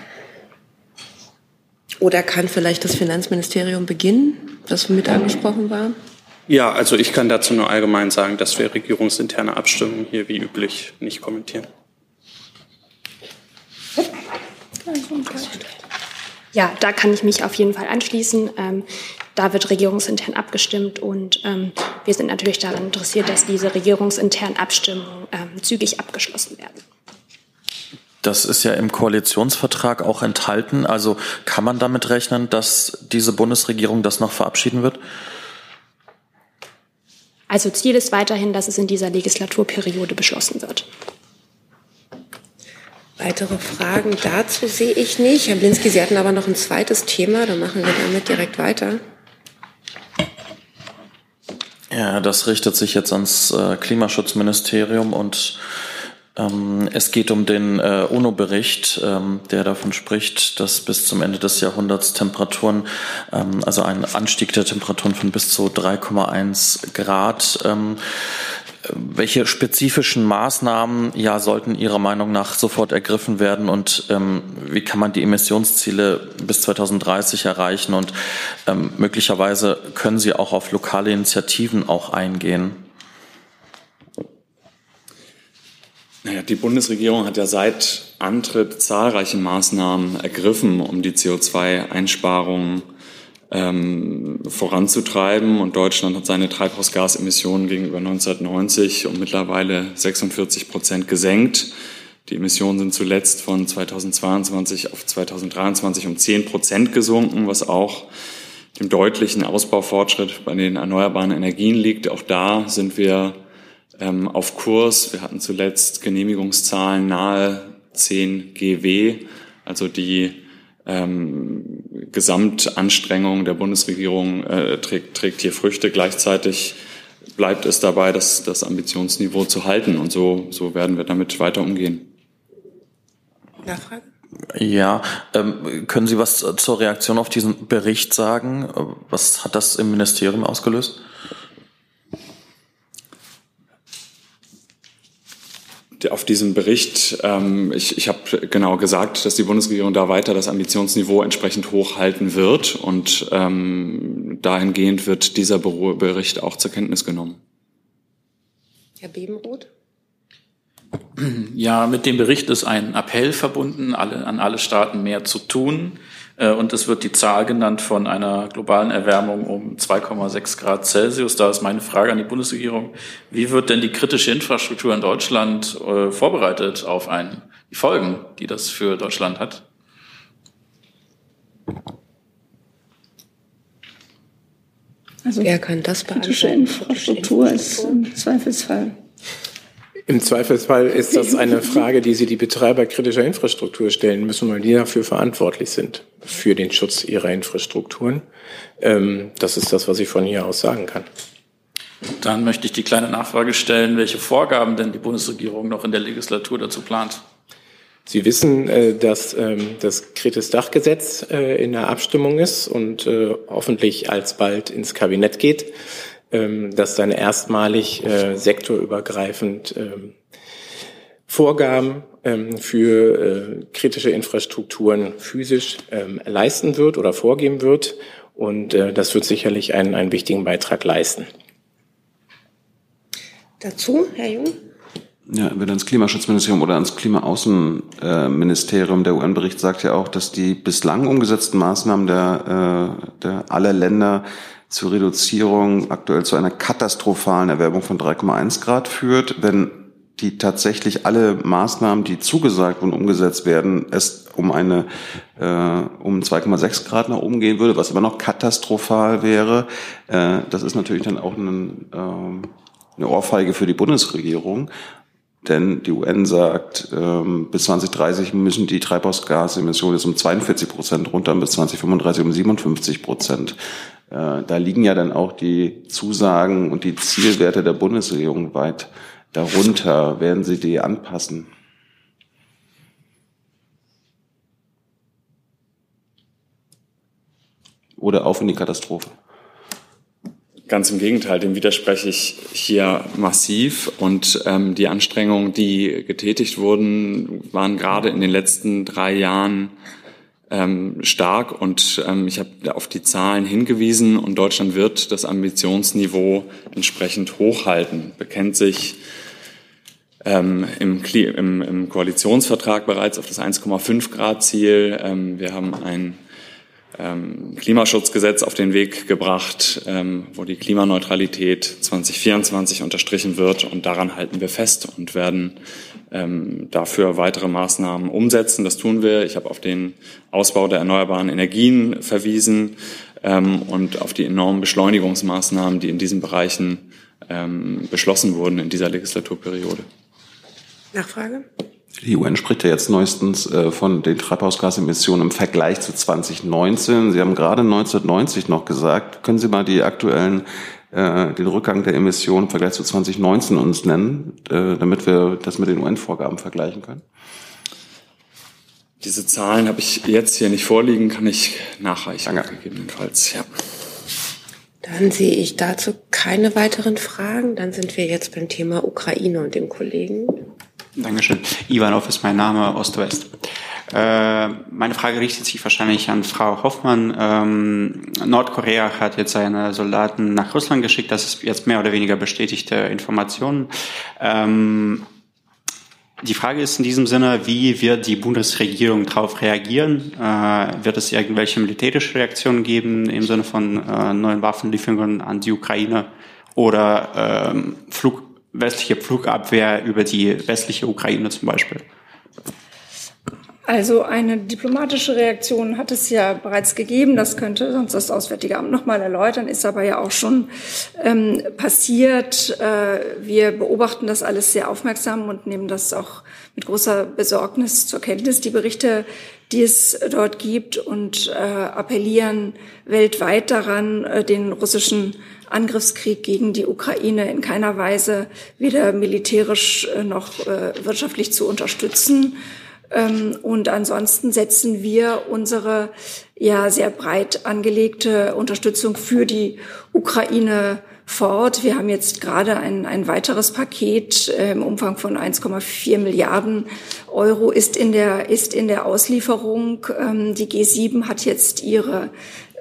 Oder kann vielleicht das Finanzministerium beginnen, das mit angesprochen war? Ja, also ich kann dazu nur allgemein sagen, dass wir regierungsinterne Abstimmungen hier wie üblich nicht kommentieren. Ja, da kann ich mich auf jeden Fall anschließen. Da wird regierungsintern abgestimmt und wir sind natürlich daran interessiert, dass diese regierungsinternen Abstimmungen zügig abgeschlossen werden. Das ist ja im Koalitionsvertrag auch enthalten. Also kann man damit rechnen, dass diese Bundesregierung das noch verabschieden wird? Also Ziel ist weiterhin, dass es in dieser Legislaturperiode beschlossen wird. Weitere Fragen dazu sehe ich nicht. Herr Blinski, Sie hatten aber noch ein zweites Thema. Dann machen wir damit direkt weiter. Ja, das richtet sich jetzt ans Klimaschutzministerium und es geht um den UNO-Bericht, der davon spricht, dass bis zum Ende des Jahrhunderts Temperaturen, also ein Anstieg der Temperaturen von bis zu 3,1 Grad. Welche spezifischen Maßnahmen sollten Ihrer Meinung nach sofort ergriffen werden und wie kann man die Emissionsziele bis 2030 erreichen und möglicherweise können Sie auch auf lokale Initiativen auch eingehen? Naja, die Bundesregierung hat ja seit Antritt zahlreiche Maßnahmen ergriffen, um die CO2-Einsparungen voranzutreiben. Und Deutschland hat seine Treibhausgasemissionen gegenüber 1990 um mittlerweile 46% gesenkt. Die Emissionen sind zuletzt von 2022 auf 2023 um 10% gesunken, was auch dem deutlichen Ausbaufortschritt bei den erneuerbaren Energien liegt. Auch da sind wir auf Kurs. Wir hatten zuletzt Genehmigungszahlen nahe 10 GW, also die Gesamtanstrengung der Bundesregierung trägt hier Früchte. Gleichzeitig bleibt es dabei, das Ambitionsniveau zu halten und so werden wir damit weiter umgehen. Nachfrage? Ja, können Sie was zur Reaktion auf diesen Bericht sagen? Was hat das im Ministerium ausgelöst? Auf diesem Bericht, ich habe genau gesagt, dass die Bundesregierung da weiter das Ambitionsniveau entsprechend hochhalten wird und dahingehend wird dieser Bericht auch zur Kenntnis genommen. Herr Bebenroth? Ja, mit dem Bericht ist ein Appell verbunden, an alle Staaten mehr zu tun. Und es wird die Zahl genannt von einer globalen Erwärmung um 2,6 Grad Celsius. Da ist meine Frage an die Bundesregierung. Wie wird denn die kritische Infrastruktur in Deutschland vorbereitet auf die Folgen, die das für Deutschland hat? Also wer kann das beantworten? Kritische Infrastruktur ist im Zweifelsfall. Im Zweifelsfall ist das eine Frage, die Sie die Betreiber kritischer Infrastruktur stellen müssen, weil die dafür verantwortlich sind, für den Schutz ihrer Infrastrukturen. Das ist das, was ich von hier aus sagen kann. Dann möchte ich die kleine Nachfrage stellen, welche Vorgaben denn die Bundesregierung noch in der Legislatur dazu plant. Sie wissen, dass das Kritis-Dach-Gesetz in der Abstimmung ist und hoffentlich alsbald ins Kabinett geht, das dann erstmalig sektorübergreifend Vorgaben für kritische Infrastrukturen physisch leisten wird oder vorgeben wird. Und das wird sicherlich einen wichtigen Beitrag leisten. Dazu, Herr Jung? Ja, entweder ans Klimaschutzministerium oder ans Klimaaußenministerium. Der UN-Bericht sagt ja auch, dass die bislang umgesetzten Maßnahmen der aller Länder zur Reduzierung aktuell zu einer katastrophalen Erwärmung von 3,1 Grad führt. Wenn die tatsächlich alle Maßnahmen, die zugesagt und umgesetzt werden, es um 2,6 Grad nach oben gehen würde, was immer noch katastrophal wäre, das ist natürlich dann auch eine Ohrfeige für die Bundesregierung. Denn die UN sagt, bis 2030 müssen die Treibhausgasemissionen jetzt um 42% runter und bis 2035 um 57%. Da liegen ja dann auch die Zusagen und die Zielwerte der Bundesregierung weit darunter. Werden Sie die anpassen? Oder auf in die Katastrophe? Ganz im Gegenteil, dem widerspreche ich hier massiv. Und die Anstrengungen, die getätigt wurden, waren gerade in den letzten 3 Jahren stark. Und ich habe auf die Zahlen hingewiesen. Und Deutschland wird das Ambitionsniveau entsprechend hochhalten, bekennt sich im Koalitionsvertrag bereits auf das 1,5 Grad Ziel. Wir haben ein Klimaschutzgesetz auf den Weg gebracht, wo die Klimaneutralität 2024 unterstrichen wird. Und daran halten wir fest und werden dafür weitere Maßnahmen umsetzen. Das tun wir. Ich habe auf den Ausbau der erneuerbaren Energien verwiesen und auf die enormen Beschleunigungsmaßnahmen, die in diesen Bereichen beschlossen wurden in dieser Legislaturperiode. Nachfrage? Die UN spricht ja jetzt neuestens von den Treibhausgasemissionen im Vergleich zu 2019. Sie haben gerade 1990 noch gesagt. Können Sie mal die aktuellen, den Rückgang der Emissionen im Vergleich zu 2019 uns nennen, damit wir das mit den UN-Vorgaben vergleichen können? Diese Zahlen habe ich jetzt hier nicht vorliegen, kann ich nachreichen, gegebenenfalls. Ja. Dann sehe ich dazu keine weiteren Fragen. Dann sind wir jetzt beim Thema Ukraine und dem Kollegen. Dankeschön. Ivanov ist mein Name, Ost-West. Meine Frage richtet sich wahrscheinlich an Frau Hoffmann. Nordkorea hat jetzt seine Soldaten nach Russland geschickt. Das ist jetzt mehr oder weniger bestätigte Informationen. Die Frage ist in diesem Sinne, wie wird die Bundesregierung darauf reagieren? Wird es irgendwelche militärische Reaktionen geben im Sinne von neuen Waffenlieferungen an die Ukraine oder westliche Flugabwehr über die westliche Ukraine zum Beispiel? Also eine diplomatische Reaktion hat es ja bereits gegeben. Das könnte sonst das Auswärtige Amt noch mal erläutern, ist aber ja auch schon passiert. Wir beobachten das alles sehr aufmerksam und nehmen das auch mit großer Besorgnis zur Kenntnis, die Berichte, die es dort gibt, und appellieren weltweit daran, den russischen Angriffskrieg gegen die Ukraine in keiner Weise weder militärisch noch wirtschaftlich zu unterstützen. Und ansonsten setzen wir unsere ja sehr breit angelegte Unterstützung für die Ukraine fort. Wir haben jetzt gerade ein weiteres Paket im Umfang von 1,4 Milliarden Euro ist in der Auslieferung. Die G7 hat jetzt ihre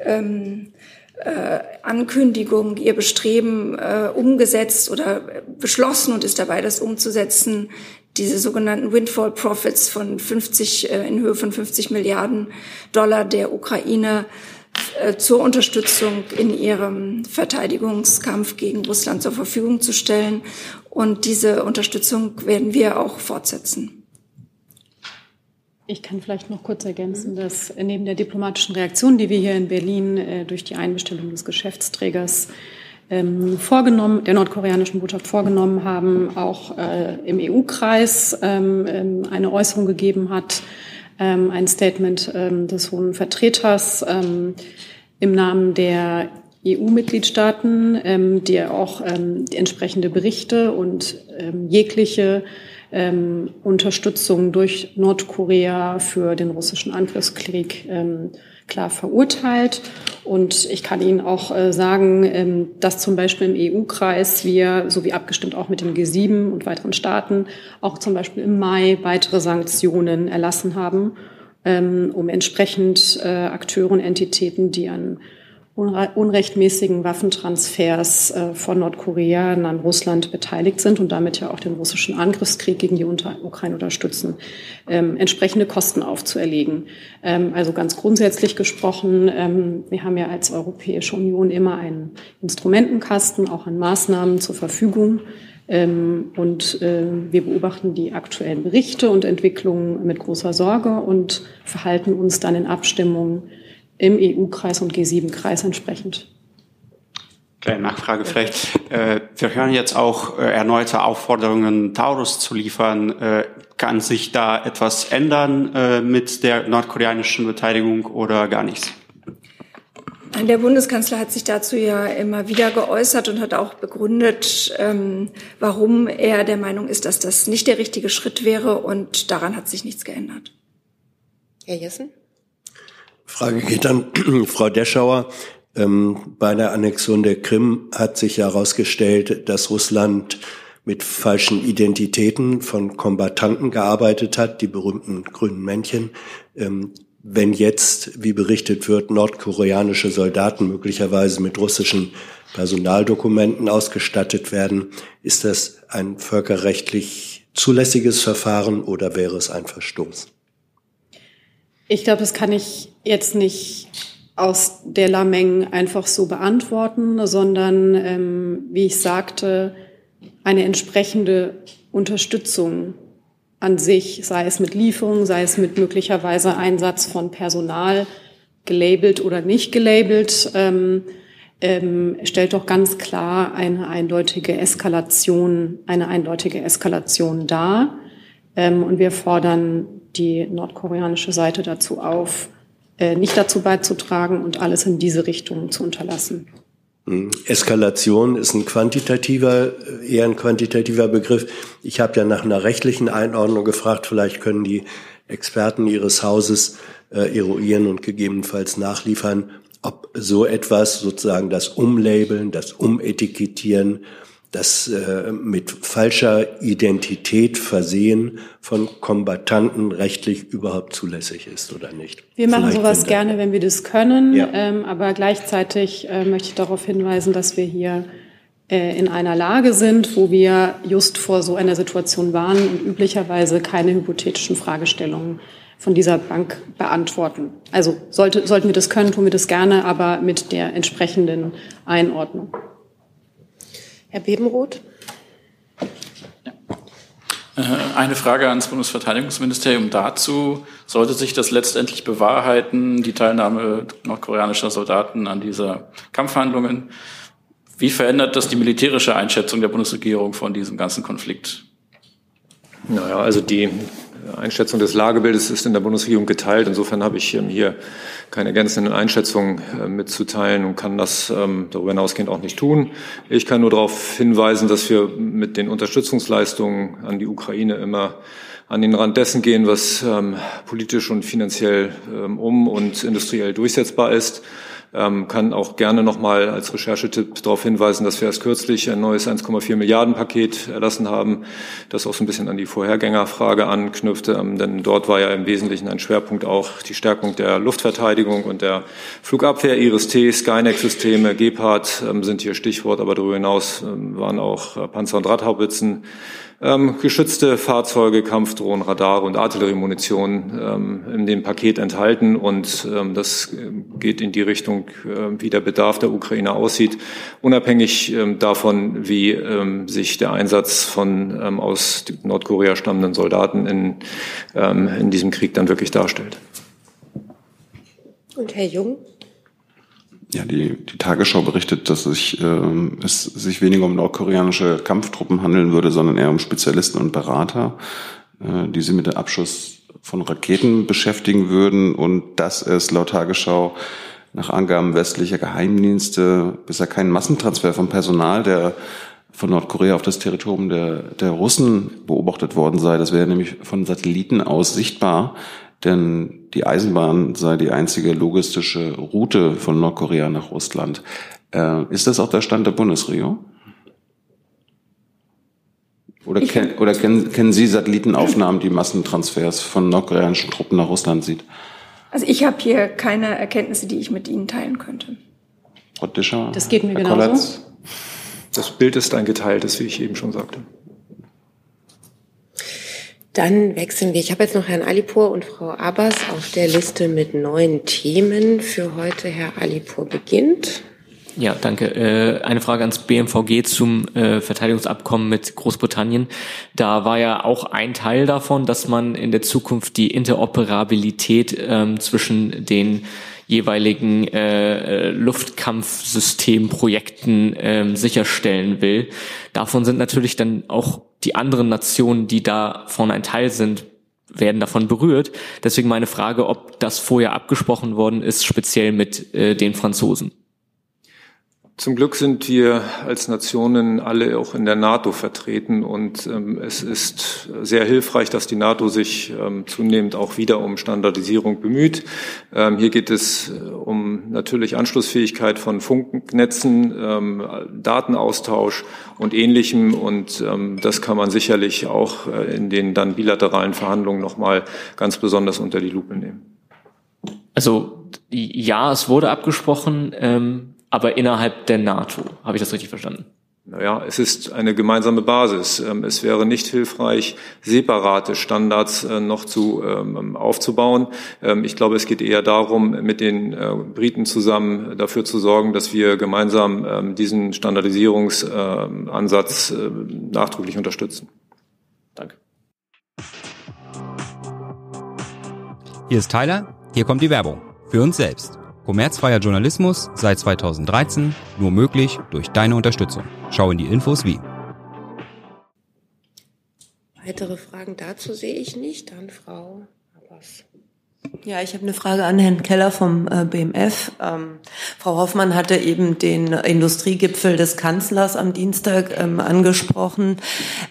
Ankündigung, ihr Bestreben umgesetzt oder beschlossen und ist dabei, das umzusetzen, diese sogenannten Windfall Profits in Höhe von 50 Milliarden Dollar der Ukraine zur Unterstützung in ihrem Verteidigungskampf gegen Russland zur Verfügung zu stellen. Und diese Unterstützung werden wir auch fortsetzen. Ich kann vielleicht noch kurz ergänzen, dass neben der diplomatischen Reaktion, die wir hier in Berlin durch die Einbestellung des Geschäftsträgers der nordkoreanischen Botschaft vorgenommen haben, auch im EU-Kreis eine Äußerung gegeben hat, ein Statement des Hohen Vertreters im Namen der EU-Mitgliedstaaten, die auch entsprechende Berichte und jegliche Unterstützung durch Nordkorea für den russischen Angriffskrieg klar verurteilt. Und ich kann Ihnen auch sagen, dass zum Beispiel im EU-Kreis wir, so wie abgestimmt auch mit dem G7 und weiteren Staaten, auch zum Beispiel im Mai weitere Sanktionen erlassen haben, um entsprechend Akteure und Entitäten, die an unrechtmäßigen Waffentransfers von Nordkorea an Russland beteiligt sind und damit ja auch den russischen Angriffskrieg gegen die Ukraine unterstützen, entsprechende Kosten aufzuerlegen. Also ganz grundsätzlich gesprochen, wir haben ja als Europäische Union immer einen Instrumentenkasten, auch an Maßnahmen zur Verfügung. Und wir beobachten die aktuellen Berichte und Entwicklungen mit großer Sorge und verhalten uns dann in Abstimmung im EU-Kreis und G7-Kreis entsprechend. Kleine Nachfrage vielleicht. Wir hören jetzt auch erneute Aufforderungen, Taurus zu liefern. Kann sich da etwas ändern mit der nordkoreanischen Beteiligung oder gar nichts? Der Bundeskanzler hat sich dazu ja immer wieder geäußert und hat auch begründet, warum er der Meinung ist, dass das nicht der richtige Schritt wäre, und daran hat sich nichts geändert. Herr Jessen? Frage geht an Frau Deschauer. Bei der Annexion der Krim hat sich herausgestellt, dass Russland mit falschen Identitäten von Kombattanten gearbeitet hat, die berühmten grünen Männchen. Wenn jetzt, wie berichtet wird, nordkoreanische Soldaten möglicherweise mit russischen Personaldokumenten ausgestattet werden, ist das ein völkerrechtlich zulässiges Verfahren oder wäre es ein Verstoß? Ich glaube, das kann ich jetzt nicht aus der Lameng einfach so beantworten, sondern, wie ich sagte, eine entsprechende Unterstützung an sich, sei es mit Lieferung, sei es mit möglicherweise Einsatz von Personal, gelabelt oder nicht gelabelt, stellt doch ganz klar eine eindeutige Eskalation dar. Und wir fordern die nordkoreanische Seite dazu auf, nicht dazu beizutragen und alles in diese Richtung zu unterlassen. Eskalation ist eher ein quantitativer Begriff. Ich habe ja nach einer rechtlichen Einordnung gefragt. Vielleicht können die Experten Ihres Hauses eruieren und gegebenenfalls nachliefern, ob so etwas, sozusagen das Umlabeln, das Umetikettieren, das mit falscher Identität Versehen von Kombattanten rechtlich überhaupt zulässig ist oder nicht. Wir machen sowas gerne, wenn wir das können, ja. Aber gleichzeitig möchte ich darauf hinweisen, dass wir hier in einer Lage sind, wo wir just vor so einer Situation waren und üblicherweise keine hypothetischen Fragestellungen von dieser Bank beantworten. Also sollten wir das können, tun wir das gerne, aber mit der entsprechenden Einordnung. Herr Bebenroth? Eine Frage ans Bundesverteidigungsministerium dazu. Sollte sich das letztendlich bewahrheiten, die Teilnahme nordkoreanischer Soldaten an dieser Kampfhandlungen, wie verändert das die militärische Einschätzung der Bundesregierung von diesem ganzen Konflikt? Naja, also die Einschätzung des Lagebildes ist in der Bundesregierung geteilt. Insofern habe ich hier keine ergänzenden Einschätzungen mitzuteilen und kann das darüber hinausgehend auch nicht tun. Ich kann nur darauf hinweisen, dass wir mit den Unterstützungsleistungen an die Ukraine immer an den Rand dessen gehen, was politisch und finanziell und industriell durchsetzbar ist. Kann auch gerne nochmal als Recherchetipp darauf hinweisen, dass wir erst kürzlich ein neues 1,4 Milliarden Paket erlassen haben, das auch so ein bisschen an die Vorhergängerfrage anknüpfte. Denn dort war ja im Wesentlichen ein Schwerpunkt auch die Stärkung der Luftverteidigung und der Flugabwehr, IRIS-T, Skynex-Systeme, Gepard sind hier Stichwort, aber darüber hinaus waren auch Panzer- und Radhaubitzen, geschützte Fahrzeuge, Kampfdrohnen, Radare und Artilleriemunition in dem Paket enthalten. Und das geht in die Richtung, Richtung, wie der Bedarf der Ukraine aussieht, unabhängig davon, wie sich der Einsatz von aus Nordkorea stammenden Soldaten in diesem Krieg dann wirklich darstellt. Und Herr Jung? Ja, die Tagesschau berichtet, dass es sich weniger um nordkoreanische Kampftruppen handeln würde, sondern eher um Spezialisten und Berater, die sie mit dem Abschuss von Raketen beschäftigen würden, und dass es laut Tagesschau nach Angaben westlicher Geheimdienste bisher keinen Massentransfer von Personal, der von Nordkorea auf das Territorium der Russen beobachtet worden sei. Das wäre nämlich von Satelliten aus sichtbar, denn die Eisenbahn sei die einzige logistische Route von Nordkorea nach Russland. Ist das auch der Stand der Bundesregierung? Oder kennen Sie Satellitenaufnahmen, die Massentransfers von nordkoreanischen Truppen nach Russland sieht? Also ich habe hier keine Erkenntnisse, die ich mit Ihnen teilen könnte. Frau Discher, das geht mir Herr genauso. Kollatz? Das Bild ist ein geteiltes, wie ich eben schon sagte. Dann wechseln wir. Ich habe jetzt noch Herrn Alipur und Frau Abbas auf der Liste mit 9 Themen für heute. Herr Alipur beginnt. Ja, danke. Eine Frage ans BMVG zum Verteidigungsabkommen mit Großbritannien. Da war ja auch ein Teil davon, dass man in der Zukunft die Interoperabilität zwischen den jeweiligen Luftkampfsystemprojekten sicherstellen will. Davon sind natürlich dann auch die anderen Nationen, die davon ein Teil sind, werden davon berührt. Deswegen meine Frage, ob das vorher abgesprochen worden ist, speziell mit den Franzosen. Zum Glück sind wir als Nationen alle auch in der NATO vertreten, und es ist sehr hilfreich, dass die NATO sich zunehmend auch wieder um Standardisierung bemüht. Hier geht es um natürlich Anschlussfähigkeit von Funknetzen, Datenaustausch und Ähnlichem, und das kann man sicherlich auch in den dann bilateralen Verhandlungen nochmal ganz besonders unter die Lupe nehmen. Also ja, es wurde abgesprochen, aber innerhalb der NATO. Habe ich das richtig verstanden? Naja, es ist eine gemeinsame Basis. Es wäre nicht hilfreich, separate Standards noch aufzubauen. Ich glaube, es geht eher darum, mit den Briten zusammen dafür zu sorgen, dass wir gemeinsam diesen Standardisierungsansatz nachdrücklich unterstützen. Danke. Hier ist Tyler, hier kommt die Werbung. Für uns selbst. Kommerzfreier Journalismus seit 2013, nur möglich durch deine Unterstützung. Schau in die Infos wie. Weitere Fragen dazu sehe ich nicht. Dann Frau Abbas. Ja, ich habe eine Frage an Herrn Keller vom BMF. Frau Hoffmann hatte eben den Industriegipfel des Kanzlers am Dienstag angesprochen.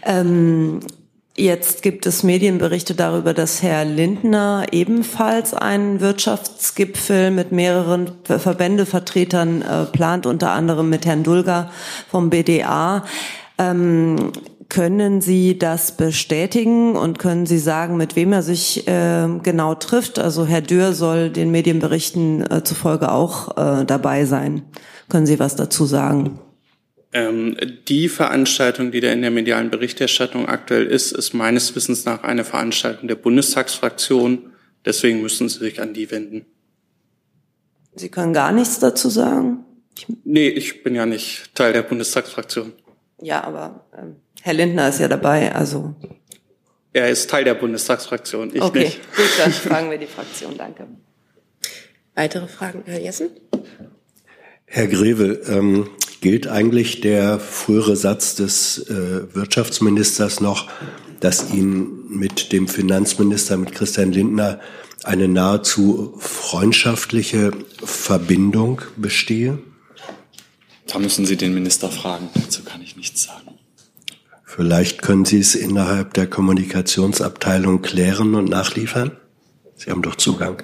Jetzt gibt es Medienberichte darüber, dass Herr Lindner ebenfalls einen Wirtschaftsgipfel mit mehreren Verbändevertretern plant, unter anderem mit Herrn Dulger vom BDA. Können Sie das bestätigen und können Sie sagen, mit wem er sich genau trifft? Also Herr Dürr soll den Medienberichten zufolge auch dabei sein. Können Sie was dazu sagen? Die Veranstaltung, die da in der medialen Berichterstattung aktuell ist meines Wissens nach eine Veranstaltung der Bundestagsfraktion. Deswegen müssen Sie sich an die wenden. Sie können gar nichts dazu sagen? Nee, ich bin ja nicht Teil der Bundestagsfraktion. Ja, aber Herr Lindner ist ja dabei, also. Er ist Teil der Bundestagsfraktion, ich okay, nicht. Okay, gut, dann fragen wir die Fraktion. Danke. Weitere Fragen, Herr Jessen? Herr Greve, gilt eigentlich der frühere Satz des Wirtschaftsministers noch, dass ihn mit dem Finanzminister, mit Christian Lindner, eine nahezu freundschaftliche Verbindung bestehe? Da müssen Sie den Minister fragen, dazu kann ich nichts sagen. Vielleicht können Sie es innerhalb der Kommunikationsabteilung klären und nachliefern? Sie haben doch Zugang.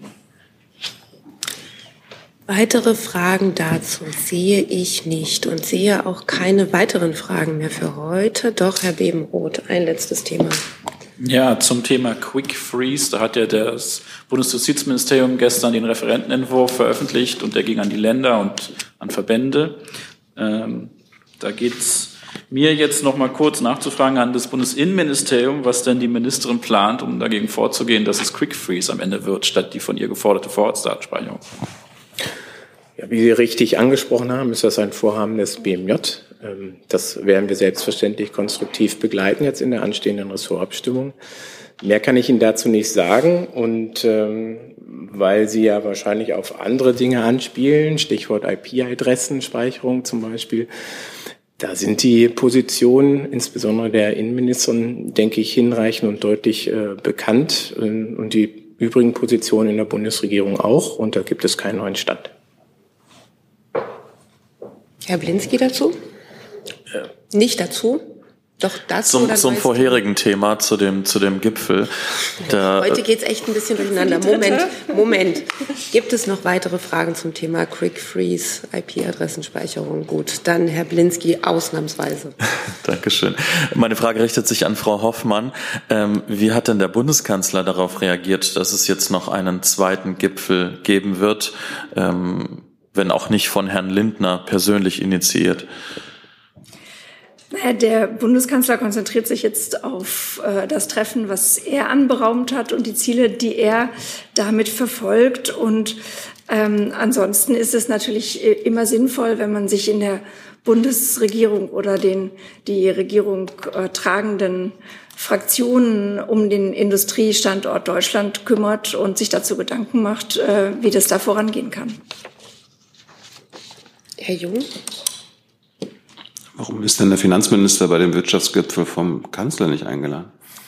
Weitere Fragen dazu sehe ich nicht und sehe auch keine weiteren Fragen mehr für heute. Doch, Herr Bebenroth, ein letztes Thema. Ja, zum Thema Quick Freeze. Da hat ja das Bundesjustizministerium gestern den Referentenentwurf veröffentlicht und der ging an die Länder und an Verbände. Da geht's mir jetzt noch mal kurz nachzufragen an das Bundesinnenministerium, was denn die Ministerin plant, um dagegen vorzugehen, dass es Quick Freeze am Ende wird, statt die von ihr geforderte Vorratsdatenspeicherung. Ja, wie Sie richtig angesprochen haben, ist das ein Vorhaben des BMJ. Das werden wir selbstverständlich konstruktiv begleiten jetzt in der anstehenden Ressortabstimmung. Mehr kann ich Ihnen dazu nicht sagen und weil Sie ja wahrscheinlich auf andere Dinge anspielen, Stichwort IP-Adressenspeicherung zum Beispiel, da sind die Positionen, insbesondere der Innenministerin, denke ich, hinreichend und deutlich bekannt und die übrigen Positionen in der Bundesregierung auch und da gibt es keinen neuen Stand. Herr Blinski dazu? Nicht dazu? Doch das zum vorherigen Thema, zu dem Gipfel. Heute geht's echt ein bisschen durcheinander. Moment. Gibt es noch weitere Fragen zum Thema Quick Freeze, IP-Adressenspeicherung? Gut, dann Herr Blinski ausnahmsweise. Dankeschön. Meine Frage richtet sich an Frau Hoffmann. Wie hat denn der Bundeskanzler darauf reagiert, dass es jetzt noch einen zweiten Gipfel geben wird, wenn auch nicht von Herrn Lindner persönlich initiiert? Der Bundeskanzler konzentriert sich jetzt auf das Treffen, was er anberaumt hat und die Ziele, die er damit verfolgt. Und ansonsten ist es natürlich immer sinnvoll, wenn man sich in der Bundesregierung oder die Regierung tragenden Fraktionen um den Industriestandort Deutschland kümmert und sich dazu Gedanken macht, wie das da vorangehen kann. Herr Jung? Warum ist denn der Finanzminister bei dem Wirtschaftsgipfel vom Kanzler nicht eingeladen?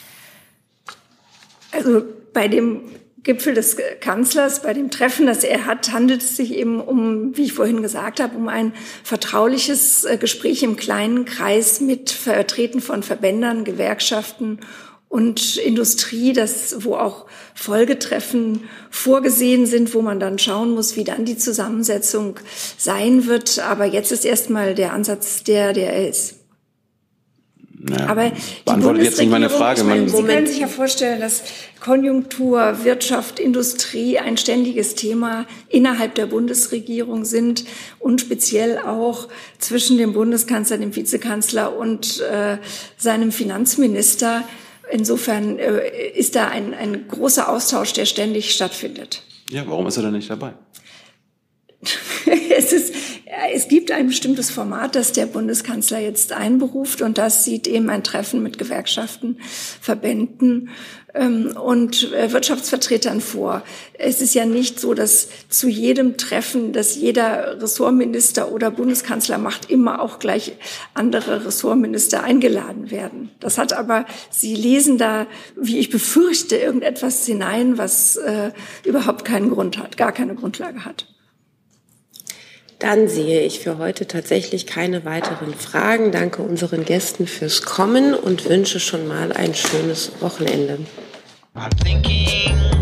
Also bei dem Gipfel des Kanzlers, bei dem Treffen, das er hat, handelt es sich eben um, wie ich vorhin gesagt habe, um ein vertrauliches Gespräch im kleinen Kreis mit Vertretern von Verbänden, Gewerkschaften und Industrie, wo auch Folgetreffen vorgesehen sind, wo man dann schauen muss, wie dann die Zusammensetzung sein wird. Aber jetzt ist erstmal der Ansatz der ist. Naja, aber beantwortet jetzt nicht meine Frage. Sie können sich ja vorstellen, dass Konjunktur, Wirtschaft, Industrie ein ständiges Thema innerhalb der Bundesregierung sind und speziell auch zwischen dem Bundeskanzler, dem Vizekanzler und seinem Finanzminister. Insofern ist da ein großer Austausch, der ständig stattfindet. Ja, warum ist er denn nicht dabei? Es gibt ein bestimmtes Format, das der Bundeskanzler jetzt einberuft und das sieht eben ein Treffen mit Gewerkschaften, Verbänden und Wirtschaftsvertretern vor. Es ist ja nicht so, dass zu jedem Treffen, das jeder Ressortminister oder Bundeskanzler macht, immer auch gleich andere Ressortminister eingeladen werden. Das hat aber, Sie lesen da, wie ich befürchte, irgendetwas hinein, was überhaupt keinen Grund hat, gar keine Grundlage hat. Dann sehe ich für heute tatsächlich keine weiteren Fragen. Danke unseren Gästen fürs Kommen und wünsche schon mal ein schönes Wochenende. I'm thinking